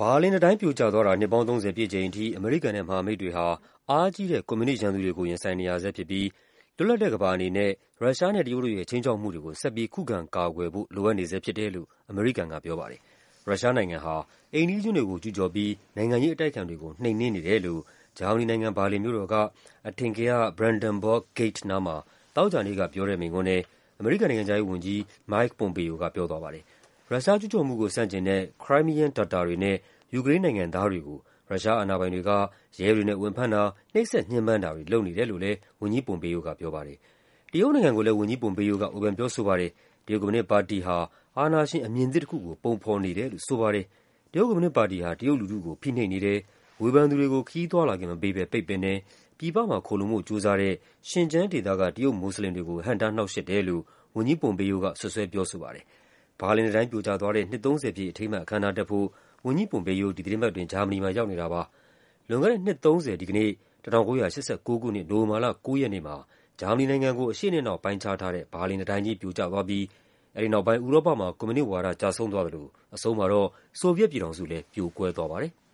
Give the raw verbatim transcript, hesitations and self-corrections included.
ဘာလင်တံတိုင်းပြိုကျသွားတာနှစ်ပေါင်းသုံးဆယ်ပြည့်ချိန်အထိအမေရိကန်နဲ့မဟာမိတ်တွေဟာအားကြီးတဲ့ကွန်မြူနစ်ရန်သူတွေကိုရင်ဆိုင်နေရဆဲဖြစ်ပြီးလွတ်လပ်တဲ့ကမ္ဘာအနေနဲ့ရုရှားနဲ့တရုတ်တို့ရဲ့ခြိမ်းခြောက်မှုတွေကိုဆက်ပြီးခုခံကာကွယ်ဖို့လိုအပ်နေဆဲဖြစ်တယ်လို့အမေရိကန်ကပြောပါတယ်။ရုရှားနိုင်ငံဟာအိမ်နီးချင်းတွေကိုကျူးကျော်ပြီးနိုင်ငံရေးအတိုက်အခံတွေကိုနှိမ်နင်းနေတယ်လို့ဂျာမနီနိုင်ငံဘာလင်မြို့တော်ကအထင်ကရ Brandenburg Gate နားမှာသောကြာနေ့ကပြောတဲ့မိန့်ခွန်းထဲအမေရိကန်နိုင်ငံခြားရေးဝန်ကြီး Mike Pompeo ကပြောသွားပါတယ်။ရုရှားကျူးကျော်မှုကိုဆန့်ကျင်တဲ့ Crimean Tatar တွေနဲ့ယူကရိန်းနိုင်ငံသားတွေကိုရုရှားအာဏာပိုင်တွေကရဲတွေနဲ့ဝင်ဖမ်းတာ၊နှိပ်စက်ညှဉ်းပန်းတာတွေလုပ်နေတယ်လို့လည်းဝန်ကြီး Pompeo ကပြောပါတယ်။တရုတ်နိုင်ငံကိုလည်းဝန်ကြီး Pompeo ကဝေဖန်ပြောဆိုပါတယ်။တရုတ်ကွန်မြူနစ်ပါတီဟာအာဏာရှင်အမြင်သစ်တခုကိုပုံဖော်နေတယ်လို့ဆိုပါတယ်။တရုတ်ကွန်မြူနစ်ပါတီဟာတရုတ်လူထုကိုဖိနှိပ်နေတယ်၊ဝေဖန်သူတွေကိုခရီးသွားလာခွင့်မပေးဘဲပိတ်ပင်တယ်၊ပြည်ပမှာခိုလှုံဖို့ကြိုးစားတဲ့ရှင်ကျန်းဒေသကတရုတ်မွတ်ဆလင်တွေကိုဟန့်တားနှောင့်ယှက်တယ်လို့ဝန်ကြီး Pompeo ကစွပ်စွဲပြောဆိုပါတယ်။ဘာလင်တံတိုင်းပြိုကျသွားတဲ့နှစ်သုံးဆယ်ပြည့်အထိမ်းအမှတ်အခမ်းအနားတက်ဖို့ဝန်ကြီး Pompeo ဒီသီတင်းပတ်အတွင်းဂျာမနီမှာရောက်နေတာပါ။လွန်ခဲ့တဲ့နှစ်သုံးဆယ်ဒီကနေ့၁၉၈၉ ခုနှစ်နိုဝင်ဘာလကိုးရက်နေ့မှာဂျာမနီနိုင်ငံကိုအရှေ့နဲ့အနောက်ပိုင်းခြားထားတဲ့ဘာလင်တံတိုင်းကြီးပြိုကျသွားပြီးအဲဒီနောက်ပိုင်းဥရောပမှာကွန်မြူနစ်ဝါဒကျဆုံးသွားသလိုအဆုံးမှာတော့ဆိုဗီယက်ပြည်ထောင်စုလည်းပြိုကွဲသွားပါတယ်။